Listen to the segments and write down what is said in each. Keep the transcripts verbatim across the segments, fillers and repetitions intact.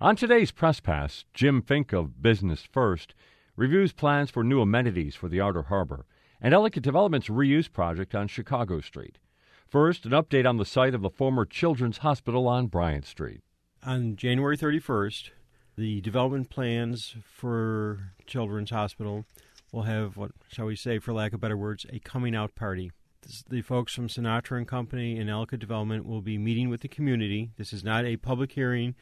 On today's Press Pass, Jim Fink of Business First reviews plans for new amenities for the Outer Harbor and Ellicott Development's reuse project on Chicago Street. First, an update on the site of the former Children's Hospital on Bryant Street. On January thirty-first, the development plans for Children's Hospital will have, what shall we say, for lack of better words, a coming-out party. This, the folks from Sinatra and Company and Ellicott Development will be meeting with the community. This is not a public hearing.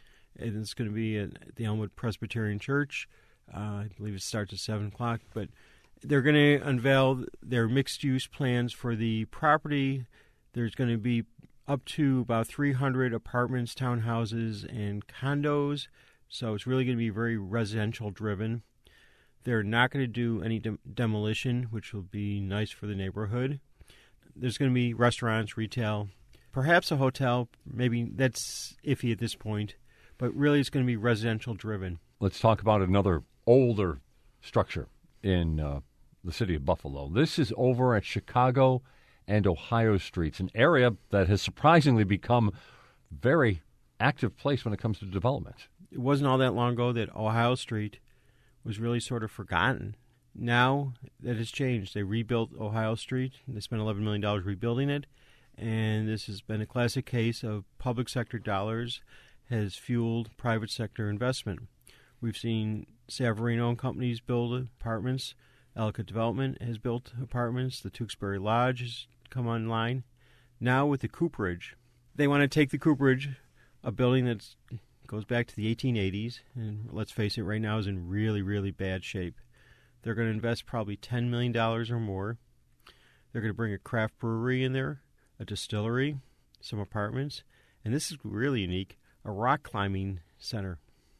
It's going to be at the Elmwood Presbyterian Church. Uh, I believe it starts at seven o'clock. But they're going to unveil their mixed-use plans for the property. There's going to be up to about three hundred apartments, townhouses, and condos. So it's really going to be very residential-driven. They're not going to do any de- demolition, which will be nice for the neighborhood. There's going to be restaurants, retail, perhaps a hotel. Maybe that's iffy at this point. But really, it's going to be residential-driven. Let's talk about another older structure in uh, the city of Buffalo. This is over at Chicago and Ohio Streets, an area that has surprisingly become a very active place when it comes to development. It wasn't all that long ago that Ohio Street was really sort of forgotten. Now that has changed. They rebuilt Ohio Street. They spent eleven million dollars rebuilding it, and this has been a classic case of public sector dollars has fueled private sector investment. We've seen Savarino and companies build apartments. Ellicott Development has built apartments. The Tewksbury Lodge has come online. Now with the Cooperage, they want to take the Cooperage, a building that goes back to the eighteen eighties, and let's face it, right now is in really, really bad shape. They're going to invest probably ten million dollars or more. They're going to bring a craft brewery in there, a distillery, some apartments, and this is really unique, a rock climbing center.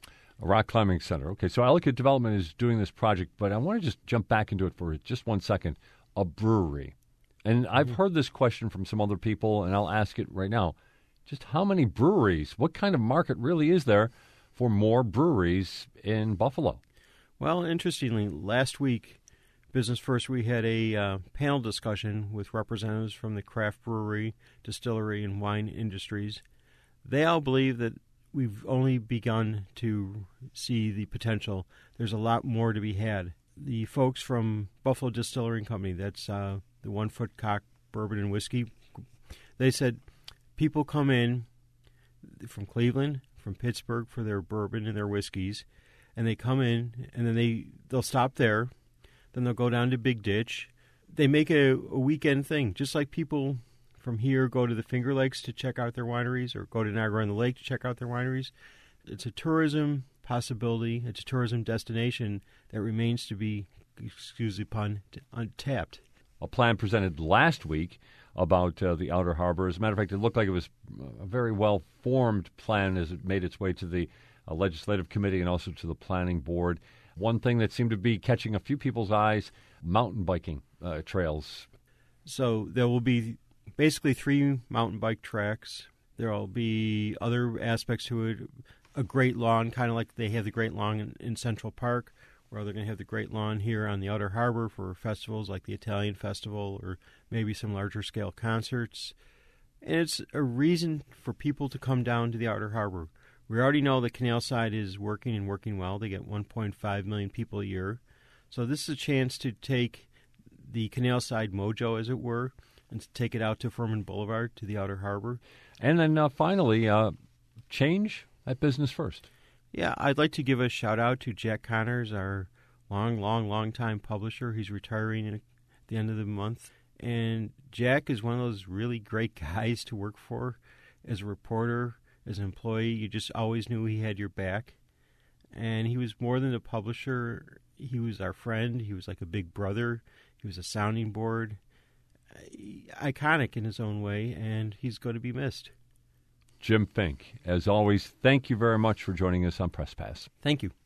A rock climbing center. Okay, so Ellicott Development is doing this project, but I want to just jump back into it for just one second. A brewery. And mm-hmm. I've heard this question from some other people, and I'll ask it right now. Just how many breweries? What kind of market really is there for more breweries in Buffalo? Well, interestingly, last week, Business First, we had a uh, panel discussion with representatives from the craft brewery, distillery, and wine industries. They all believe that we've only begun to see the potential. There's a lot more to be had. The folks from Buffalo Distillery Company, that's uh, the One Foot Cock Bourbon and Whiskey, they said people come in from Cleveland, from Pittsburgh for their bourbon and their whiskeys, and they come in, and then they, they'll stop there. Then they'll go down to Big Ditch. They make a, a weekend thing, just like people from here go to the Finger Lakes to check out their wineries or go to Niagara-on-the-Lake to check out their wineries. It's a tourism possibility. It's a tourism destination that remains to be, excuse the pun, untapped. A plan presented last week about uh, the Outer Harbor. As a matter of fact, it looked like it was a very well-formed plan as it made its way to the uh, Legislative Committee and also to the Planning Board. One thing that seemed to be catching a few people's eyes, mountain biking uh, trails. So there will be basically three mountain bike tracks. There will be other aspects to it. A great lawn, kind of like they have the Great Lawn in, in Central Park, where they're going to have the Great Lawn here on the Outer Harbor for festivals like the Italian Festival or maybe some larger scale concerts. And it's a reason for people to come down to the Outer Harbor. We already know the canal side is working and working well. They get one point five million people a year. So this is a chance to take the canal side mojo, as it were, and to take it out to Furman Boulevard, to the Outer Harbor. And then uh, finally, uh, change at Business First. Yeah, I'd like to give a shout-out to Jack Connors, our long, long, long-time publisher. He's retiring at the end of the month. And Jack is one of those really great guys to work for. As a reporter, as an employee, you just always knew he had your back. And he was more than a publisher. He was our friend. He was like a big brother. He was a sounding board. Iconic in his own way, and he's going to be missed. Jim Fink, as always, thank you very much for joining us on Press Pass. Thank you.